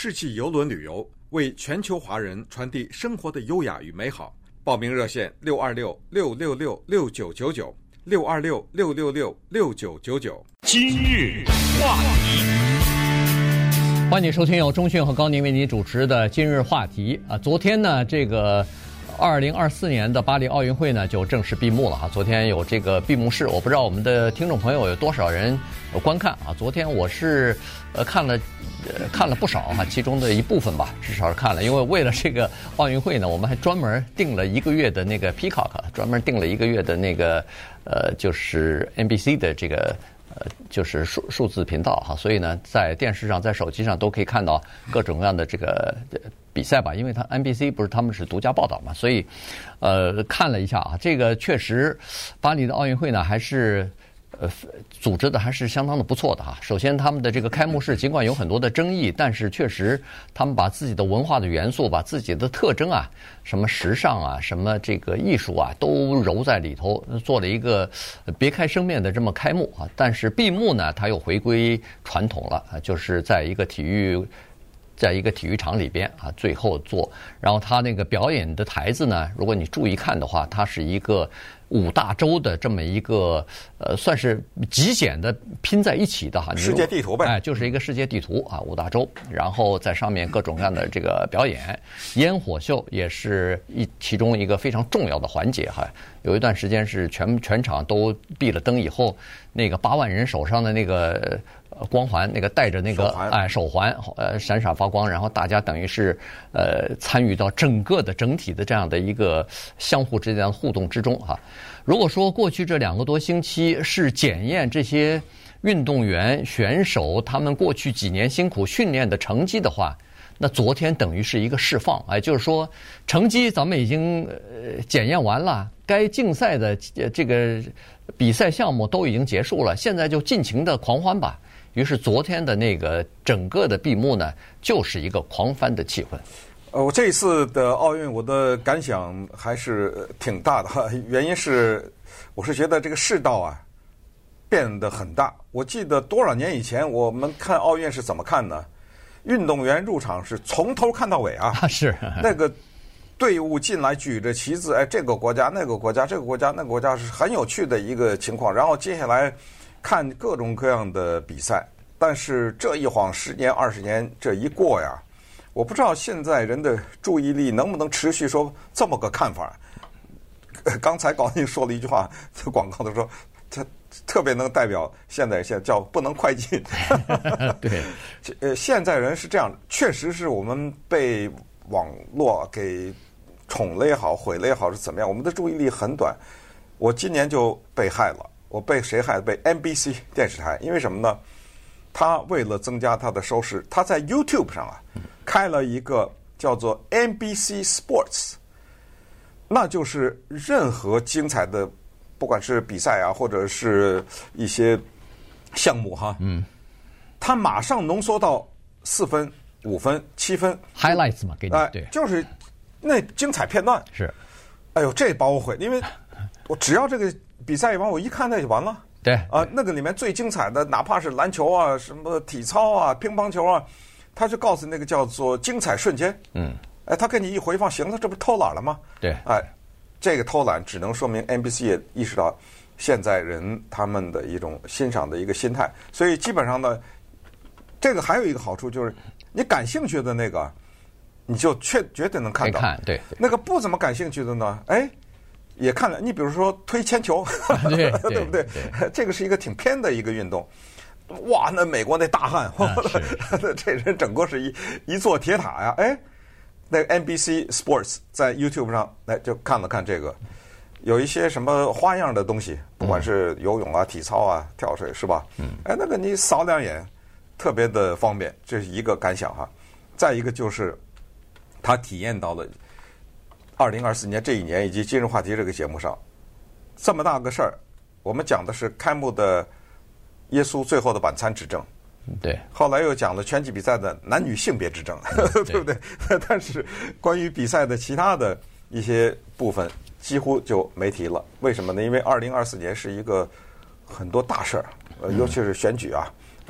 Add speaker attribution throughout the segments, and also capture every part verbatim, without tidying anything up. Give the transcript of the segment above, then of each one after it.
Speaker 1: 世纪邮轮旅游，为全球华人传递生活的优雅与美好。报名热线六二六六六六六九九九六二六六六六六九九九。
Speaker 2: 今日话题，
Speaker 3: 欢迎收听由钟迅和高宁为您主持的今日话题啊。昨天呢，这个二零二四年的巴黎奥运会呢就正式闭幕了哈。昨天有这个闭幕式，我不知道我们的听众朋友有多少人有观看啊。昨天我是呃看了呃看了不少哈，其中的一部分吧，至少是看了。因为为了这个奥运会呢，我们还专门订了一个月的那个 Peacock， 专门订了一个月的那个呃就是 N B C 的这个。呃，就是数数字频道哈，所以呢，在电视上、在手机上都可以看到各种各样的这个比赛吧。因为它 N B C 不是他们是独家报道嘛，所以呃看了一下啊，这个确实巴黎的奥运会呢还是呃组织的还是相当的不错的哈。首先他们的这个开幕式尽管有很多的争议，但是确实他们把自己的文化的元素、把自己的特征啊，什么时尚啊、什么这个艺术啊，都揉在里头，做了一个别开生面的这么开幕啊。但是闭幕呢，它又回归传统了啊，就是在一个体育。在一个体育场里边啊，最后做，然后他那个表演的台子呢，如果你注意看的话，它是一个五大洲的这么一个呃，算是极简的拼在一起的哈，
Speaker 1: 世界地图呗，
Speaker 3: 哎，就是一个世界地图啊，五大洲，然后在上面各种各样的这个表演，烟火秀也是一其中一个非常重要的环节哈。有一段时间是全全场都闭了灯以后，那个八万人手上的那个。光环那个带着那个哎手环呃闪闪发光，然后大家等于是呃参与到整个的整体的这样的一个相互之间的互动之中哈。如果说过去这两个多星期是检验这些运动员选手他们过去几年辛苦训练的成绩的话，那昨天等于是一个释放，哎，就是说成绩咱们已经呃检验完了，该竞赛的这个比赛项目都已经结束了，现在就尽情的狂欢吧。于是昨天的那个整个的闭幕呢，就是一个狂欢的气氛。
Speaker 1: 呃，我这一次的奥运，我的感想还是挺大的哈。原因是，我是觉得这个世道啊变得很大。我记得多少年以前，我们看奥运是怎么看呢？运动员入场是从头看到尾啊，
Speaker 3: 啊是
Speaker 1: 那个队伍进来举着旗子，哎，这个国家、那个国家、这个国家、那个国家是很有趣的一个情况。然后接下来。看各种各样的比赛，但是这一晃十年二十年这一过呀，我不知道现在人的注意力能不能持续说这么个看法。刚才高宁说了一句话，这广告的时候，他特别能代表现在现在叫不能快进。
Speaker 3: 对，
Speaker 1: 呃，现在人是这样，确实是我们被网络给宠了也好，毁了也好是怎么样，我们的注意力很短。我今年就被害了。我被谁害？被 N B C 电视台，因为什么呢？他为了增加他的收视，他在 YouTube 上啊开了一个叫做 N B C Sports， 那就是任何精彩的，不管是比赛啊，或者是一些项目哈，嗯，他马上浓缩到四分、五分、七分
Speaker 3: highlights 嘛，给你、呃、对，
Speaker 1: 就是那精彩片段
Speaker 3: 是。
Speaker 1: 哎呦，这把我毁，因为我只要这个。比赛一完，我一看那就完了。
Speaker 3: 对
Speaker 1: 啊，那个里面最精彩的，哪怕是篮球啊、什么体操啊、乒乓球啊，他就告诉那个叫做精彩瞬间。嗯，哎，他给你一回放，行了，这不是偷懒了吗？
Speaker 3: 对，
Speaker 1: 哎，这个偷懒只能说明 N B C 也意识到现在人他们的一种欣赏的一个心态，所以基本上呢，这个还有一个好处就是，你感兴趣的那个，你就确绝对能看到。
Speaker 3: 看对，
Speaker 1: 那个不怎么感兴趣的呢，哎。也看了，你比如说推铅球，
Speaker 3: 对
Speaker 1: 对不对？对这个是一个挺偏的一个运动。哇，那美国那大汉，
Speaker 3: 啊、
Speaker 1: 这人整个是一一座铁塔呀！哎，那个 N B C Sports 在 YouTube 上，哎，就看了看这个，有一些什么花样的东西，不管是游泳啊、体操啊、跳水，是吧？嗯。哎，那个你扫两眼，特别的方便，这是一个感想哈。再一个就是他体验到了。二零二四年这一年以及今日话题这个节目上，这么大个事儿，我们讲的是开幕的耶稣最后的晚餐之争，
Speaker 3: 对，
Speaker 1: 后来又讲了拳击比赛的男女性别之争，对不对？但是关于比赛的其他的一些部分几乎就没提了。为什么呢？因为二零二四年是一个很多大事儿，呃，尤其是选举啊，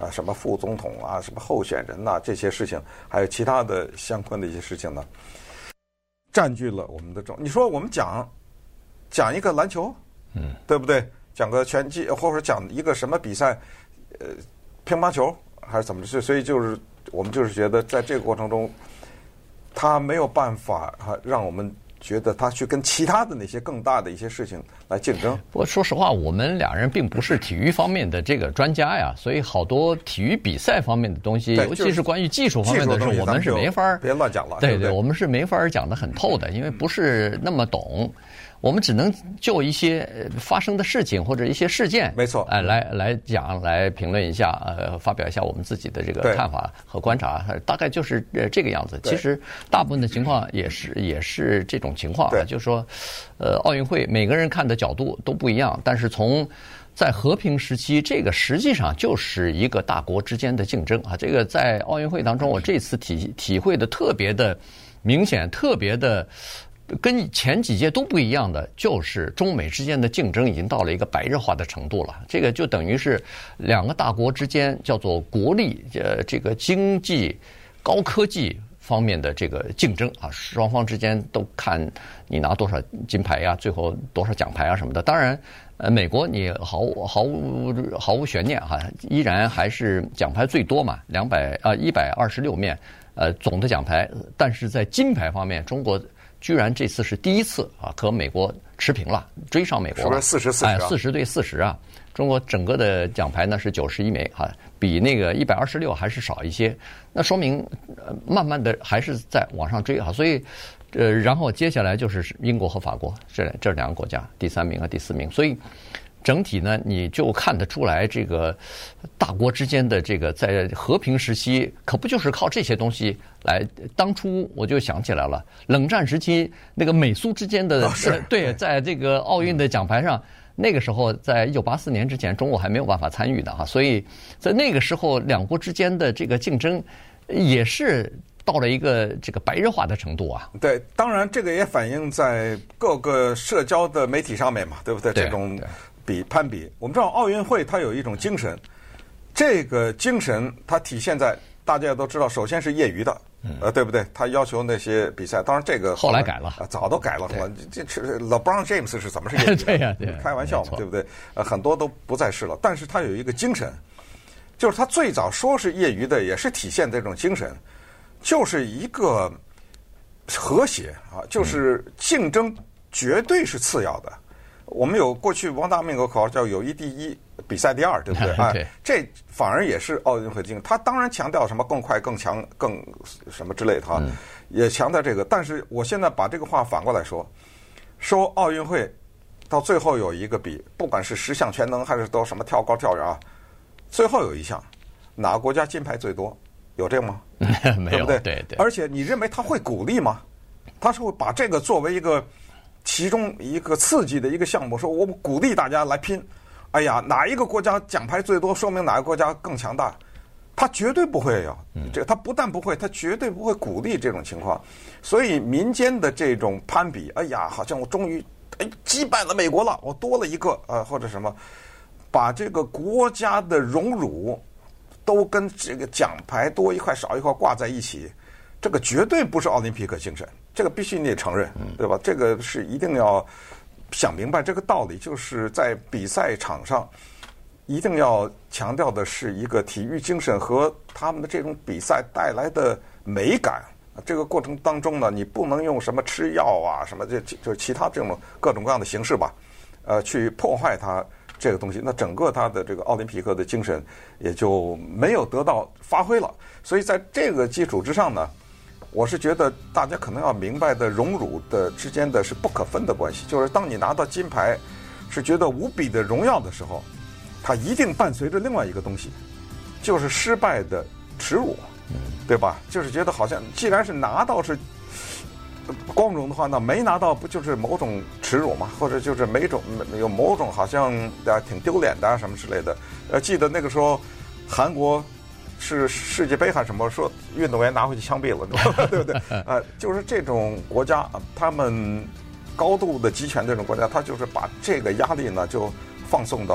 Speaker 1: 啊，什么副总统啊，什么候选人呐、啊，这些事情，还有其他的相关的一些事情呢，占据了我们的重。你说我们讲讲一个篮球，嗯，对不对？讲个拳击，或者讲一个什么比赛，呃，乒乓球还是怎么着？所以就是我们就是觉得，在这个过程中，他没有办法哈、啊，让我们觉得他去跟其他的那些更大的一些事情来竞争。
Speaker 3: 不过说实话，我们俩人并不是体育方面的这个专家呀，所以好多体育比赛方面的东西，尤其是关于技术方面的事，我们是没法
Speaker 1: 别乱讲了。
Speaker 3: 对
Speaker 1: 对, 对,
Speaker 3: 对，我们是没法讲得很透的，因为不是那么懂。我们只能就一些发生的事情或者一些事件，
Speaker 1: 没错，
Speaker 3: 哎，来来讲，来评论一下，呃，发表一下我们自己的这个看法和观察，大概就是呃这个样子。其实大部分的情况也是也是这种情况啊，就是说，呃，奥运会每个人看的角度都不一样，但是从在和平时期，这个实际上就是一个大国之间的竞争啊。这个在奥运会当中，我这次体体会的特别的明显，特别的。跟前几届都不一样的，就是中美之间的竞争已经到了一个白热化的程度了。这个就等于是两个大国之间叫做国力，呃，这个经济、高科技方面的这个竞争啊，双方之间都看你拿多少金牌呀、啊，最后多少奖牌啊什么的。当然，呃，美国你毫毫无毫无悬念哈、啊，依然还是奖牌最多嘛，两百啊一百二十六面，呃，总的奖牌。但是在金牌方面，中国。居然这次是第一次啊，和美国持平了，追上美国了。
Speaker 1: 是不是四十四十？
Speaker 3: 哎，四十对四十啊！中国整个的奖牌呢是九十一枚啊，比那个一百二十六还是少一些。那说明呃，慢慢的还是在往上追啊。所以，呃，然后接下来就是英国和法国这这两个国家，第三名和第四名。所以。整体呢，你就看得出来，这个大国之间的这个在和平时期，可不就是靠这些东西来？当初我就想起来了，冷战时期那个美苏之间的、
Speaker 1: 哦、是
Speaker 3: 对，在这个奥运的奖牌上，那个时候在一九八四年之前，中国还没有办法参与的哈，所以在那个时候，两国之间的这个竞争也是到了一个这个白热化的程度啊。
Speaker 1: 对，当然这个也反映在各个社交的媒体上面嘛，对不对？
Speaker 3: 对
Speaker 1: 这种。比攀比，我们知道奥运会它有一种精神，这个精神它体现在大家都知道，首先是业余的，呃，对不对？他要求那些比赛，当然这个
Speaker 3: 后来改了，
Speaker 1: 啊，早都改了。这这 LeBron James 是怎么是业余的？
Speaker 3: 对呀，对，
Speaker 1: 开玩笑嘛，对不对？呃，很多都不再是了。但是他有一个精神，就是他最早说是业余的，也是体现这种精神，就是一个和谐啊，就是竞争绝对是次要的。我们有过去王大明有口号叫友谊第一，比赛第二，对不对？
Speaker 3: 哎，对，
Speaker 1: 这反而也是奥运会精神。他当然强调什么更快、更强、更什么之类的哈，嗯、也强调这个。但是我现在把这个话反过来说，说奥运会到最后有一个比，不管是十项全能还是都什么跳高、跳远啊，最后有一项哪个国家金牌最多？有这个吗？
Speaker 3: 没有，
Speaker 1: 对不对？
Speaker 3: 对对。
Speaker 1: 而且你认为他会鼓励吗？他是会把这个作为一个。其中一个刺激的一个项目，说我们鼓励大家来拼。哎呀，哪一个国家奖牌最多，说明哪个国家更强大。他绝对不会有，这他不但不会，他绝对不会鼓励这种情况。所以民间的这种攀比，哎呀，好像我终于哎击败了美国了，我多了一个呃或者什么，把这个国家的荣辱都跟这个奖牌多一块少一块挂在一起。这个绝对不是奥林匹克精神，这个必须你得承认，对吧？这个是一定要想明白这个道理，就是在比赛场上一定要强调的是一个体育精神和他们的这种比赛带来的美感。这个过程当中呢，你不能用什么吃药啊，什么这就是其他这种各种各样的形式吧，呃，去破坏它这个东西。那整个它的这个奥林匹克的精神也就没有得到发挥了。所以在这个基础之上呢。我是觉得大家可能要明白的荣辱的之间的是不可分的关系，就是当你拿到金牌是觉得无比的荣耀的时候，它一定伴随着另外一个东西，就是失败的耻辱，对吧？就是觉得好像既然是拿到是光荣的话，那没拿到不就是某种耻辱吗？或者就是每种有某种好像啊挺丢脸的啊什么之类的。呃，记得那个时候韩国。是世界杯还是什么？说运动员拿回去枪毙了，对不对？呃，就是这种国家，他们高度的集权这种国家，他就是把这个压力呢就放送到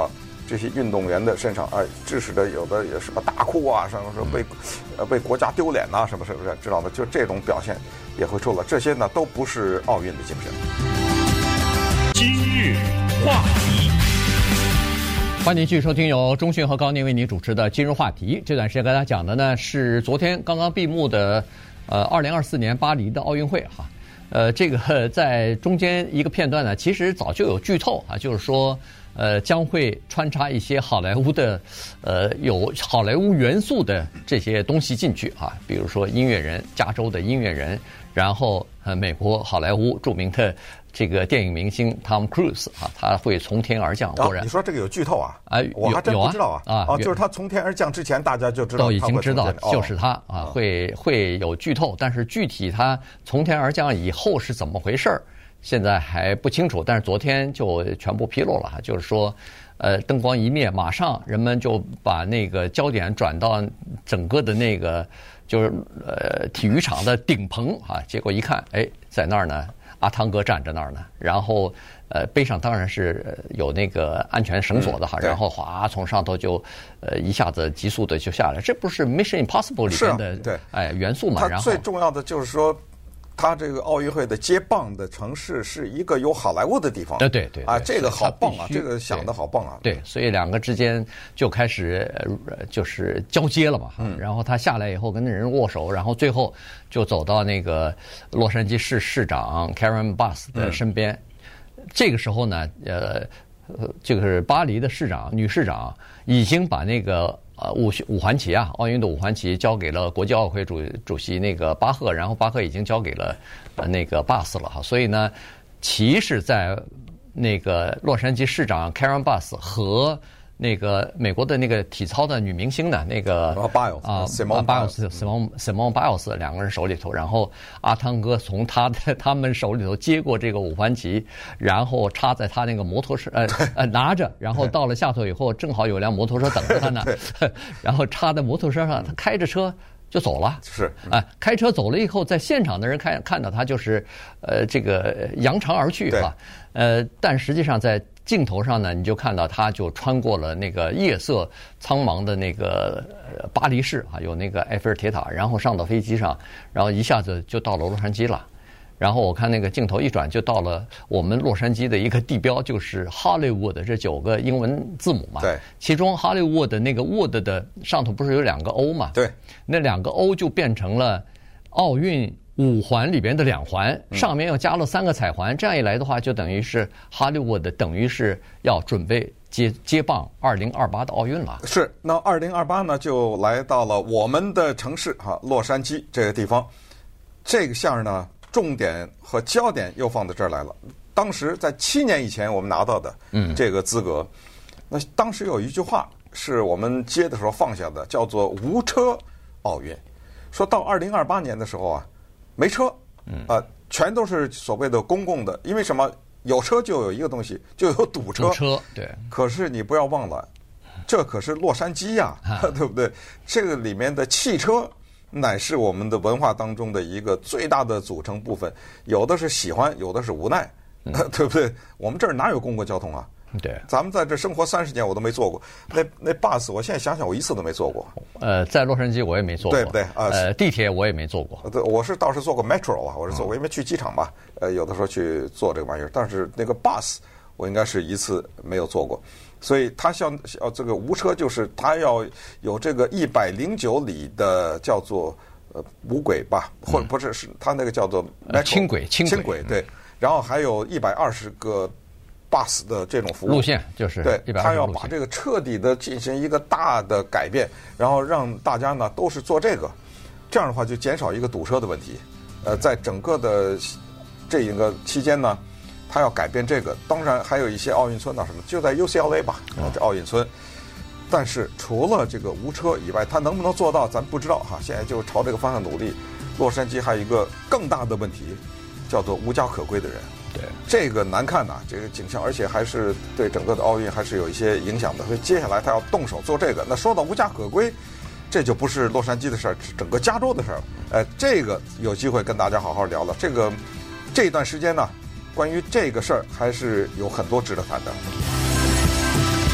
Speaker 1: 这些运动员的身上，哎，致使的有的也什么大哭啊，什么说被呃被国家丢脸呐，什么是不是？知道吗？就这种表现也会出来，这些呢都不是奥运的精神。
Speaker 2: 今日话题。
Speaker 3: 欢迎继续收听由钟迅和高宁为您主持的今日话题。这段时间跟大家讲的呢是昨天刚刚闭幕的，呃，二零二四年巴黎的奥运会哈。呃，这个在中间一个片段呢，其实早就有剧透啊，就是说，呃，将会穿插一些好莱坞的，呃，有好莱坞元素的这些东西进去啊，比如说音乐人，加州的音乐人，然后呃，美国好莱坞著名的这个电影明星 Tom Cruise 啊，他会从天而降。果然、
Speaker 1: 哦，你说这个有剧透啊？
Speaker 3: 啊，
Speaker 1: 我还真不知道啊。
Speaker 3: 啊，
Speaker 1: 哦，就是他从天而降之前，大家就知道
Speaker 3: 都已经知道就是他啊，
Speaker 1: 哦、
Speaker 3: 会会有剧透，但是具体他从天而降以后是怎么回事儿，现在还不清楚。但是昨天就全部披露了，就是说，呃，灯光一灭，马上人们就把那个焦点转到整个的那个就是呃体育场的顶棚啊，结果一看，哎，在那儿呢。阿汤哥站在那儿呢，然后呃背上当然是有那个安全绳索的哈，嗯、然后哗从上头就呃一下子急速的就下来，这不是 Mission Impossible 里面的、啊、对哎元素嘛？然后
Speaker 1: 最重要的就是说，他这个奥运会的接棒的城市是一个有好莱坞的地方。
Speaker 3: 对对对
Speaker 1: 啊，这个好棒啊，这个想的好棒啊。
Speaker 3: 对，所以两个之间就开始呃就是交接了嘛。嗯。然后他下来以后跟那人握手，然后最后就走到那个洛杉矶市市长 Karen Bass 的身边。嗯、这个时候呢，呃，这个是巴黎的市长女市长已经把那个。呃，五五环旗啊，奥运的五环旗交给了国际奥委会主主席那个巴赫，然后巴赫已经交给了呃那个巴斯了哈，所以呢，旗是在那个洛杉矶市长 Karen Bass 和那个美国的那个体操的女明星呢，那个啊
Speaker 1: Simone
Speaker 3: Biles Simone Simone Biles 两个人手里头，然后阿汤哥从他的他们手里头接过这个五环旗，然后插在他那个摩托车呃呃拿着，然后到了下头以后，正好有辆摩托车等着他呢，然后插在摩托车上，他开着车就走了。
Speaker 1: 是
Speaker 3: 啊、呃，开车走了以后，在现场的人看看到他就是呃这个扬长而去啊，呃，但实际上在镜头上呢，你就看到他就穿过了那个夜色苍茫的那个巴黎市啊，有那个埃菲尔铁塔，然后上到飞机上，然后一下子就到了洛杉矶了。然后我看那个镜头一转，就到了我们洛杉矶的一个地标，就是 Hollywood 这九个英文字母嘛。
Speaker 1: 对。
Speaker 3: 其中 Hollywood 的那个 Wood 的上头不是有两个 O 嘛？
Speaker 1: 对。
Speaker 3: 那两个 O 就变成了奥运五环里边的两环，上面又加了三个彩环，这样一来的话，就等于是 Hollywood 等于是要准备接接棒二零二八的奥运了。
Speaker 1: 是，那二零二八呢，就来到了我们的城市哈，洛杉矶这个地方。这个项呢，重点和焦点又放到这儿来了。当时在七年以前我们拿到的这个资格，那当时有一句话是我们接的时候放下的，叫做无车奥运。说到二零二八年的时候啊。没车，啊、呃，全都是所谓的公共的，因为什么？有车就有一个东西，就有堵车。
Speaker 3: 堵车，对。
Speaker 1: 可是你不要忘了，这可是洛杉矶呀、啊，对不对？这个里面的汽车乃是我们的文化当中的一个最大的组成部分，有的是喜欢，有的是无奈，嗯、对不对？我们这儿哪有公共交通啊？
Speaker 3: 对，
Speaker 1: 咱们在这生活三十年，我都没坐过。那那 bus， 我现在想想，我一次都没坐过。
Speaker 3: 呃，在洛杉矶我也没坐过，
Speaker 1: 对不对啊？
Speaker 3: 呃，地铁我也没坐过。
Speaker 1: 对，我是倒是坐过 metro 啊，我是坐过，因为去机场嘛，呃，有的时候去坐这个玩意儿。但是那个 bus， 我应该是一次没有坐过。所以它像呃这个无车，就是它要有这个一百零九里的叫做呃无轨吧，或者不是是它那个叫做 metro,
Speaker 3: 轻轨，轻
Speaker 1: 轻轨对，然后还有一百二十个。bus 的这种服务
Speaker 3: 路线就是
Speaker 1: 对，他要把这个彻底的进行一个大的改变，然后让大家呢都是做这个，这样的话就减少一个堵车的问题。呃，在整个的这一个期间呢，他要改变这个，当然还有一些奥运村啊什么，就在 U C L A 吧，这奥运村。但是除了这个无车以外，他能不能做到，咱不知道哈。现在就朝这个方向努力。洛杉矶还有一个更大的问题，叫做无家可归的人。
Speaker 3: 对，
Speaker 1: 这个难看呐、啊，这个景象，而且还是对整个的奥运还是有一些影响的。所以接下来他要动手做这个。那说到无家可归，这就不是洛杉矶的事儿，是整个加州的事儿。呃，这个有机会跟大家好好聊聊。这个这段时间呢，关于这个事儿还是有很多值得谈的。